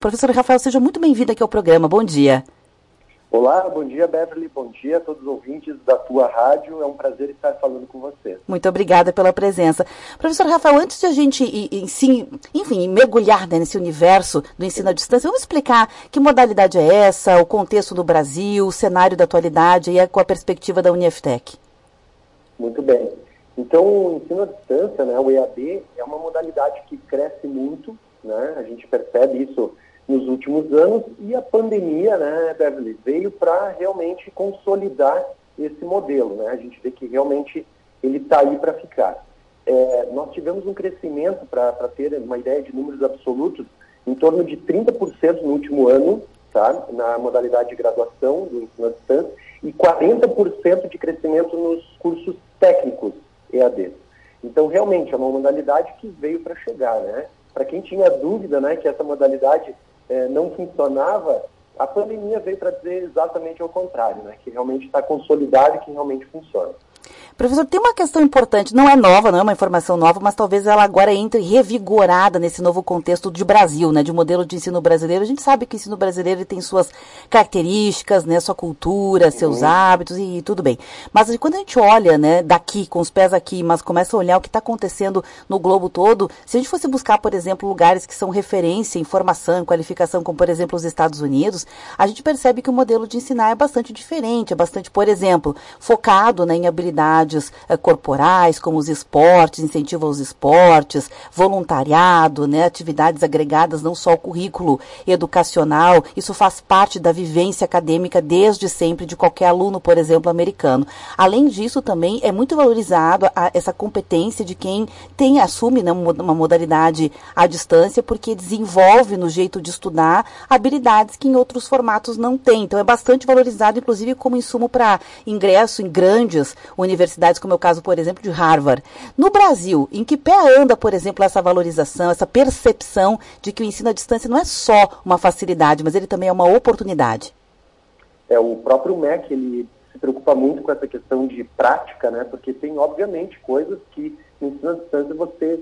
Professor Rafael, seja muito bem-vindo aqui ao programa. Bom dia. Olá, bom dia, Beverly. Bom dia a todos os ouvintes da tua rádio. É um prazer estar falando com você. Muito obrigada pela presença. Professor Rafael, antes de a gente, enfim, mergulhar, né, nesse universo do ensino à distância, vamos explicar que modalidade é essa, o contexto do Brasil, o cenário da atualidade e com a perspectiva da Uniftec. Muito bem. Então, o ensino à distância, né, o EAD, é uma modalidade que cresce muito, né? A gente percebe isso nos últimos anos, e a pandemia, né, Beverly, veio para realmente consolidar esse modelo, né? A gente vê que realmente ele está aí para ficar. Nós tivemos um crescimento, para ter uma ideia de números absolutos, em torno de 30% no último ano, tá? Na modalidade de graduação do ensino à distância, e 40% de crescimento nos cursos técnicos EAD. Então, realmente, é uma modalidade que veio para chegar, né? Para quem tinha dúvida, né, que essa modalidade não funcionava, a pandemia veio para dizer exatamente ao contrário, né? Que realmente está consolidado e que realmente funciona. Professor, tem uma questão importante, não é nova, não é uma informação nova, mas talvez ela agora entre revigorada nesse novo contexto de Brasil, né, de modelo de ensino brasileiro. A gente sabe que o ensino brasileiro tem suas características, né, sua cultura, seus hábitos e tudo bem. Mas quando a gente olha, né, daqui, com os pés aqui, mas começa a olhar o que está acontecendo no globo todo, se a gente fosse buscar, por exemplo, lugares que são referência em formação, em qualificação, como por exemplo os Estados Unidos, a gente percebe que o modelo de ensinar é bastante diferente, é bastante, por exemplo, focado, né, em habilidades corporais, como os esportes, incentivo aos esportes, voluntariado, né, atividades agregadas não só ao currículo educacional, isso faz parte da vivência acadêmica desde sempre de qualquer aluno, por exemplo, americano. Além disso, também é muito valorizado essa competência de quem assume, né, uma modalidade à distância, porque desenvolve no jeito de estudar habilidades que em outros formatos não tem. Então é bastante valorizado, inclusive, como insumo para ingresso em grandes universidades, como é o caso, por exemplo, de Harvard. No Brasil, em que pé anda, por exemplo, essa valorização, essa percepção de que o ensino à distância não é só uma facilidade, mas ele também é uma oportunidade? O próprio MEC, ele se preocupa muito com essa questão de prática, né? Porque tem, obviamente, coisas que no ensino à distância você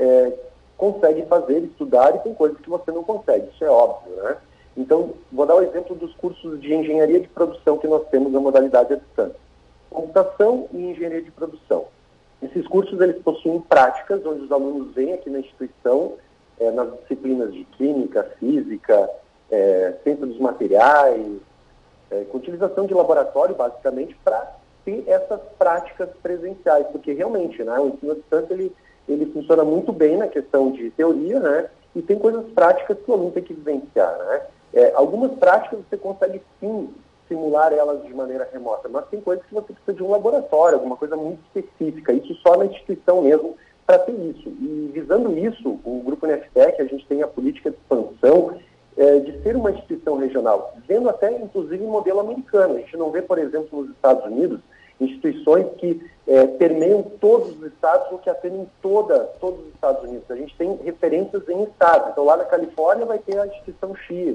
consegue fazer, estudar, e tem coisas que você não consegue, isso é óbvio, né? Então, vou dar o exemplo dos cursos de engenharia de produção que nós temos na modalidade à distância. Computação e engenharia de produção. Esses cursos, eles possuem práticas, onde os alunos vêm aqui na instituição, nas disciplinas de química, física, ciência dos materiais, com utilização de laboratório, basicamente, para ter essas práticas presenciais, porque realmente, né, o ensino à distância, ele funciona muito bem na questão de teoria, né, e tem coisas práticas que o aluno tem que vivenciar, né. Algumas práticas você consegue, sim, simular elas de maneira remota, mas tem coisas que você precisa de um laboratório, alguma coisa muito específica, isso só na instituição mesmo para ter isso. E visando isso, o Grupo Uniftec, a gente tem a política de expansão de ser uma instituição regional, vendo até, inclusive, um modelo americano. A gente não vê, por exemplo, nos Estados Unidos, instituições que permeiam todos os estados ou que atendem todos os Estados Unidos. A gente tem referências em estados. Então, lá na Califórnia vai ter a instituição X,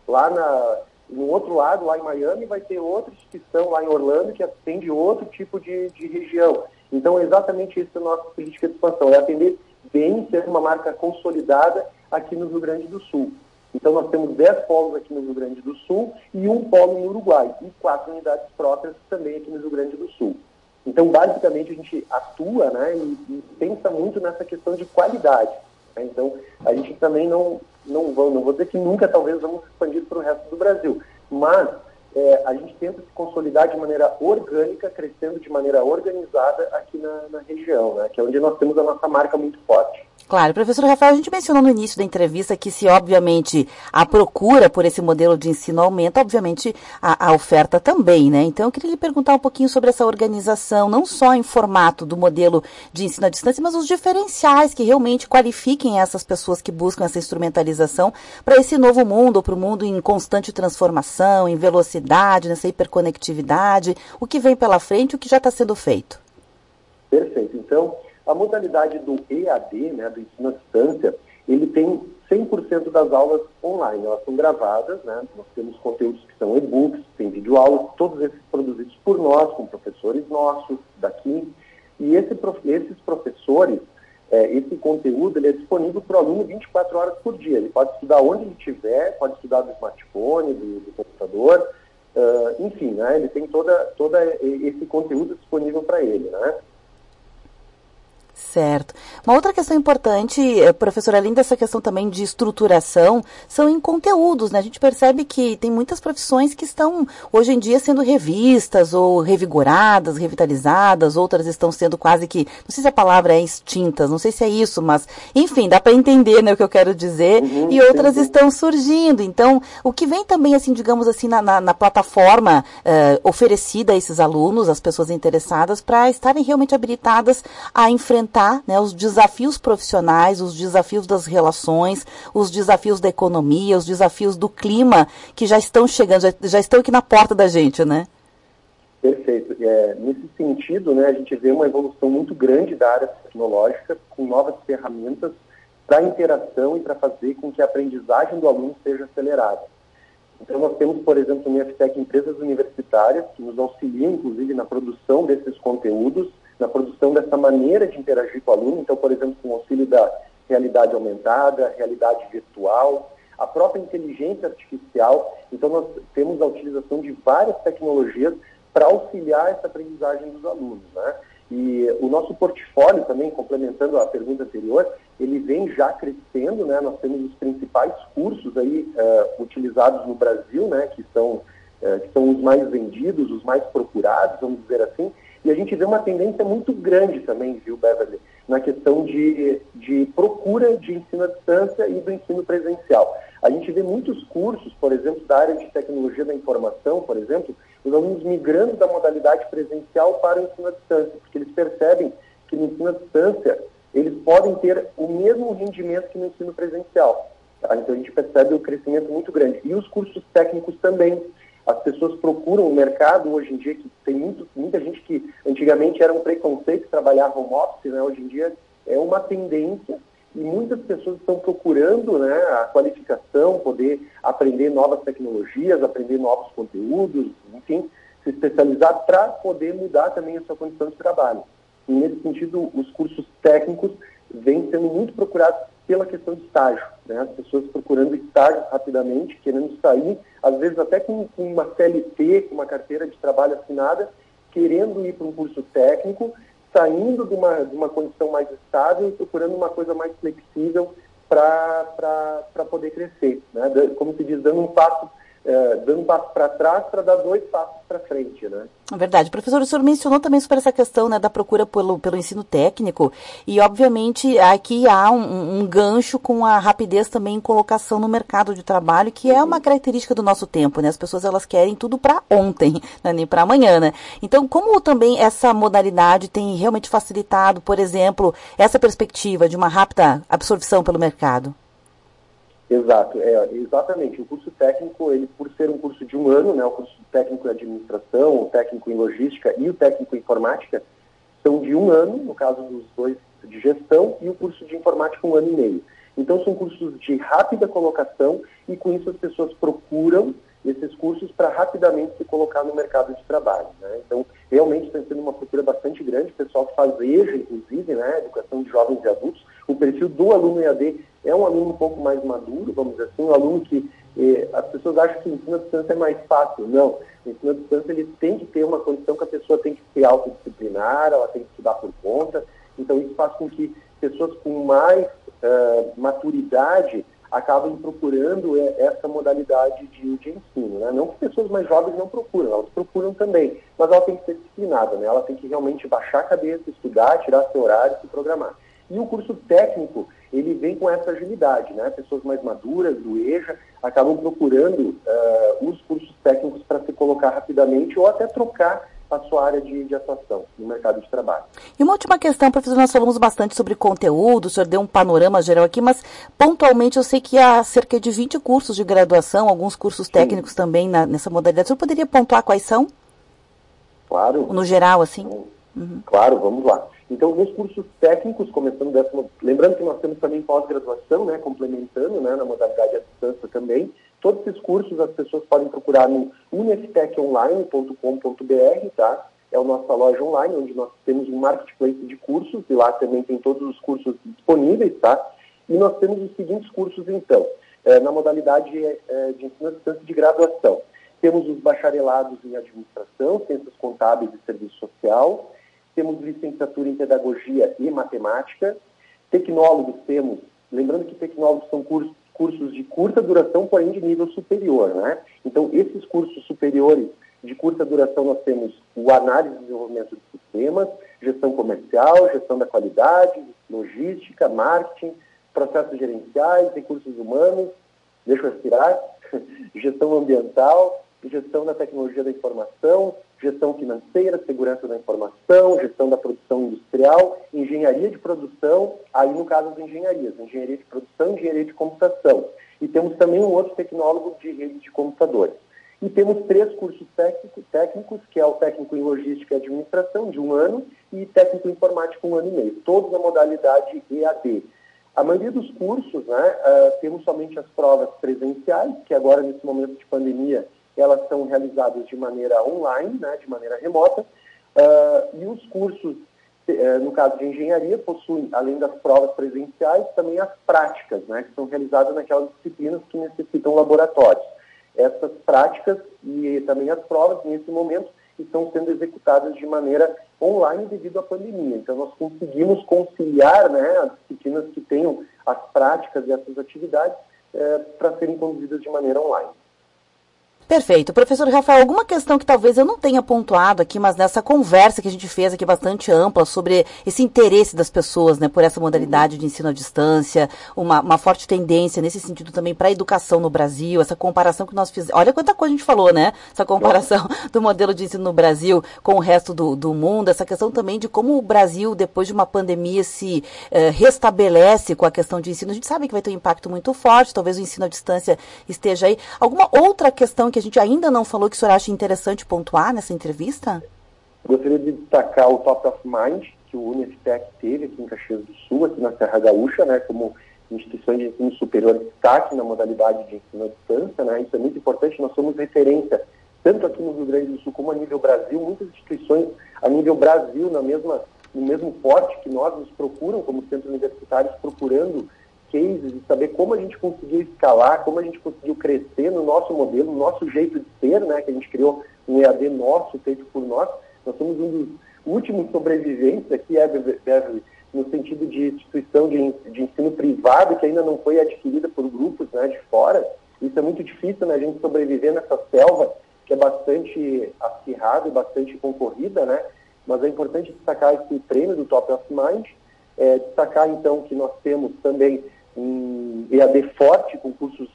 no outro lado, lá em Miami, vai ter outra instituição lá em Orlando que atende outro tipo de região. Então, é exatamente isso a nossa política de expansão, é atender bem, ser uma marca consolidada aqui no Rio Grande do Sul. Então, nós temos 10 polos aqui no Rio Grande do Sul e um polo no Uruguai, e 4 unidades próprias também aqui no Rio Grande do Sul. Então, basicamente, a gente atua, né, e pensa muito nessa questão de qualidade. Né? Então, a gente também não vou dizer que nunca, talvez, vamos expandir para o resto do Brasil, mas a gente tenta se consolidar de maneira orgânica, crescendo de maneira organizada aqui na região, né, que é onde nós temos a nossa marca muito forte. Claro, professor Rafael, a gente mencionou no início da entrevista que se, obviamente, a procura por esse modelo de ensino aumenta, obviamente, a oferta também, né? Então, eu queria lhe perguntar um pouquinho sobre essa organização, não só em formato do modelo de ensino à distância, mas os diferenciais que realmente qualifiquem essas pessoas que buscam essa instrumentalização para esse novo mundo, para o mundo em constante transformação, em velocidade, nessa hiperconectividade, o que vem pela frente e o que já está sendo feito. Perfeito. Então, a modalidade do EAD, né, do ensino à distância, ele tem 100% das aulas online, elas são gravadas, né, nós temos conteúdos que são e-books, tem videoaulas, todos esses produzidos por nós, com professores nossos daqui, e esses professores, esse conteúdo ele é disponível para o aluno 24 horas por dia. Ele pode estudar onde ele estiver, pode estudar do smartphone, do computador, enfim, né? Ele tem todo esse conteúdo disponível para ele, né? Certo. Uma outra questão importante, professora, além dessa questão também de estruturação, são em conteúdos, né? A gente percebe que tem muitas profissões que estão, hoje em dia, sendo revistas ou revigoradas, revitalizadas, outras estão sendo quase que, não sei se a palavra é extintas, não sei se é isso, mas, enfim, dá para entender, né, o que eu quero dizer, e outras estão surgindo. Então, o que vem também, assim, digamos assim, na plataforma oferecida a esses alunos, as pessoas interessadas, para estarem realmente habilitadas a enfrentar, né, os desafios profissionais, os desafios das relações, os desafios da economia, os desafios do clima, que já estão chegando, já estão aqui na porta da gente, né? Perfeito. Nesse sentido, né, a gente vê uma evolução muito grande da área tecnológica, com novas ferramentas para interação e para fazer com que a aprendizagem do aluno seja acelerada. Então, nós temos, por exemplo, no IFTEC, empresas universitárias que nos auxiliam, inclusive, na produção desses conteúdos, na produção dessa maneira de interagir com o aluno. Então, por exemplo, com o auxílio da realidade aumentada, realidade virtual, a própria inteligência artificial. Então, nós temos a utilização de várias tecnologias para auxiliar essa aprendizagem dos alunos, né? E o nosso portfólio também, complementando a pergunta anterior, ele vem já crescendo, né? Nós temos os principais cursos aí utilizados no Brasil, né? Que são os mais vendidos, os mais procurados, vamos dizer assim. E a gente vê uma tendência muito grande também, viu, Beverly, na questão de procura de ensino à distância e do ensino presencial. A gente vê muitos cursos, por exemplo, da área de tecnologia da informação, por exemplo, os alunos migrando da modalidade presencial para o ensino à distância, porque eles percebem que no ensino à distância eles podem ter o mesmo rendimento que no ensino presencial. Tá? Então a gente percebe um crescimento muito grande. E os cursos técnicos também. As pessoas procuram o mercado hoje em dia, que tem muita gente que antigamente era um preconceito trabalhar home office, né? Hoje em dia é uma tendência e muitas pessoas estão procurando, né, a qualificação, poder aprender novas tecnologias, aprender novos conteúdos, enfim, se especializar para poder mudar também a sua condição de trabalho. E nesse sentido, os cursos técnicos vêm sendo muito procurados pela questão de estágio, né? As pessoas procurando estágio rapidamente, querendo sair, às vezes até com uma CLT, com uma carteira de trabalho assinada, querendo ir para um curso técnico, saindo de uma condição mais estável e procurando uma coisa mais flexível para poder crescer, né? Como se diz, dando um passo para trás para dar 2 passos para frente, né? É verdade. Professor, o senhor mencionou também sobre essa questão, né, da procura pelo ensino técnico e, obviamente, aqui há um gancho com a rapidez também em colocação no mercado de trabalho, que é uma característica do nosso tempo, né? As pessoas, elas querem tudo para ontem, não é nem para amanhã, né? Então, como também essa modalidade tem realmente facilitado, por exemplo, essa perspectiva de uma rápida absorção pelo mercado? Exato, exatamente. O curso técnico, ele por ser um curso de 1 ano, né, o curso técnico em administração, o técnico em logística e o técnico em informática, são de 1 ano, no caso dos 2 de gestão, e o curso de informática 1 ano e meio. Então são cursos de rápida colocação e com isso as pessoas procuram esses cursos para rapidamente se colocar no mercado de trabalho, né? Então, realmente está sendo uma procura bastante grande, o pessoal que faz EJA, inclusive, né, educação de jovens e adultos. O perfil do aluno EAD é um aluno um pouco mais maduro, vamos dizer assim, um aluno que as pessoas acham que o ensino à distância é mais fácil. Não, o ensino à distância ele tem que ter uma condição que a pessoa tem que ser autodisciplinar, ela tem que estudar por conta. Então, isso faz com que pessoas com mais maturidade acabam procurando essa modalidade de ensino, né? Não que pessoas mais jovens não procuram, elas procuram também, mas ela tem que ser disciplinada, né? Ela tem que realmente baixar a cabeça, estudar, tirar seu horário, se programar. E o curso técnico, ele vem com essa agilidade, né? Pessoas mais maduras, do EJA, acabam procurando os cursos técnicos para se colocar rapidamente ou até trocar a sua área de atuação no mercado de trabalho. E uma última questão, professor, nós falamos bastante sobre conteúdo, o senhor deu um panorama geral aqui, mas pontualmente eu sei que há cerca de 20 cursos de graduação, alguns cursos técnicos também nessa modalidade. O senhor poderia pontuar quais são? Claro. No geral, assim? Claro, vamos lá. Então, nos cursos técnicos, começando lembrando que nós temos também pós-graduação, né, complementando, né, na modalidade à distância também. Todos esses cursos as pessoas podem procurar no unefteconline.com.br, tá? é a nossa loja online, onde nós temos um marketplace de cursos, e lá também tem todos os cursos disponíveis, tá? E nós temos os seguintes cursos, então, na modalidade de ensino à distância de graduação. Temos os bacharelados em administração, ciências contábeis e serviço social, temos licenciatura em pedagogia e matemática, tecnólogos temos, lembrando que tecnólogos são cursos de curta duração, porém de nível superior, né? Então, esses cursos superiores de curta duração nós temos o análise e desenvolvimento de sistemas, gestão comercial, gestão da qualidade, logística, marketing, processos gerenciais, recursos humanos, deixa eu respirar, gestão ambiental, gestão da tecnologia da informação, gestão financeira, segurança da informação, gestão da produção industrial, engenharia de produção, aí no caso das engenharia de produção e engenharia de computação. E temos também um outro tecnólogo de rede de computadores. E temos 3 cursos técnicos, que é o técnico em logística e administração, de 1 ano, e técnico em informática, 1 ano e meio, todos na modalidade EAD. A maioria dos cursos, né, temos somente as provas presenciais, que agora, nesse momento de pandemia, elas são realizadas de maneira online, né, de maneira remota, e os cursos, no caso de engenharia, possuem, além das provas presenciais, também as práticas, né, que são realizadas naquelas disciplinas que necessitam laboratórios. Essas práticas e também as provas, nesse momento, estão sendo executadas de maneira online devido à pandemia. Então, nós conseguimos conciliar, né, as disciplinas que tenham as práticas e essas atividades para serem conduzidas de maneira online. Perfeito. Professor Rafael, alguma questão que talvez eu não tenha pontuado aqui, mas nessa conversa que a gente fez aqui bastante ampla sobre esse interesse das pessoas, né, por essa modalidade de ensino à distância, uma forte tendência nesse sentido também para a educação no Brasil, essa comparação que nós fizemos. Olha quanta coisa a gente falou, né? Essa comparação do modelo de ensino no Brasil com o resto do mundo, essa questão também de como o Brasil, depois de uma pandemia, se restabelece com a questão de ensino. A gente sabe que vai ter um impacto muito forte, talvez o ensino à distância esteja aí. Alguma outra questão que a gente ainda não falou que o senhor acha interessante pontuar nessa entrevista? Gostaria de destacar o Top of Mind, que o Uniftec teve aqui em Caxias do Sul, aqui na Serra Gaúcha, né, como instituição de ensino superior de destaque na modalidade de ensino à distância, né, isso é muito importante, nós somos referência, tanto aqui no Rio Grande do Sul como a nível Brasil, muitas instituições a nível Brasil, no mesmo porte que nós nos procuram como centros universitários, procurando cases e saber como a gente conseguiu escalar, como a gente conseguiu crescer no nosso modelo, no nosso jeito de ser, né, que a gente criou um EAD nosso, feito por nós. Nós somos um dos últimos sobreviventes aqui, Beverly, no sentido de instituição de ensino privado que ainda não foi adquirida por grupos, né, de fora. Isso é muito difícil, né, a gente sobreviver nessa selva que é bastante acirrada e bastante concorrida, né, mas é importante destacar esse prêmio do Top of Mind, destacar então que nós temos também um EAD forte com cursos,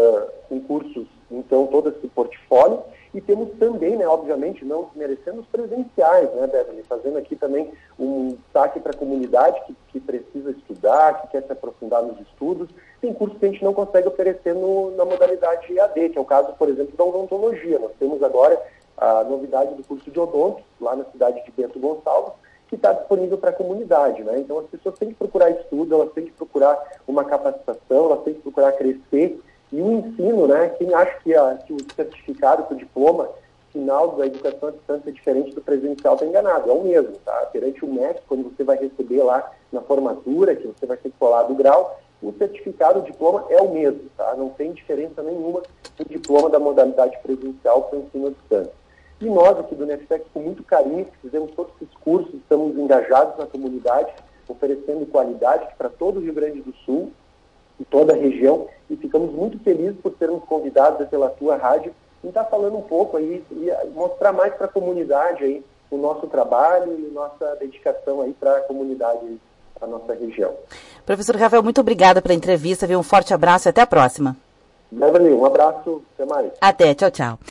então todo esse portfólio, e temos também, né, obviamente, não desmerecendo os presenciais, né, Beverly, fazendo aqui também um destaque para a comunidade que precisa estudar, que quer se aprofundar nos estudos. Tem cursos que a gente não consegue oferecer na modalidade EAD, que é o caso, por exemplo, da odontologia. Nós temos agora a novidade do curso de odonto, lá na cidade de Bento Gonçalves, que está disponível para a comunidade, né? Então as pessoas têm que procurar estudo, elas têm que procurar uma capacitação, elas têm que procurar crescer, e o ensino, né? Quem acha que o certificado, que o diploma final da educação à distância é diferente do presencial está enganado, é o mesmo, tá? Perante o MEC, quando você vai receber lá na formatura, que você vai ser colado o grau, o certificado, o diploma é o mesmo, tá? Não tem diferença nenhuma do diploma da modalidade presencial para o ensino à distância. E nós aqui do Uniftec, com muito carinho, fizemos todos esses cursos, estamos engajados na comunidade, oferecendo qualidade para todo o Rio Grande do Sul e toda a região, e ficamos muito felizes por sermos convidados pela tua rádio e estar falando um pouco aí e mostrar mais para a comunidade aí o nosso trabalho e nossa dedicação aí para a comunidade da nossa região. Professor Rafael, muito obrigada pela entrevista, um forte abraço e até a próxima. Beverly, um abraço, até mais. Até, tchau, tchau.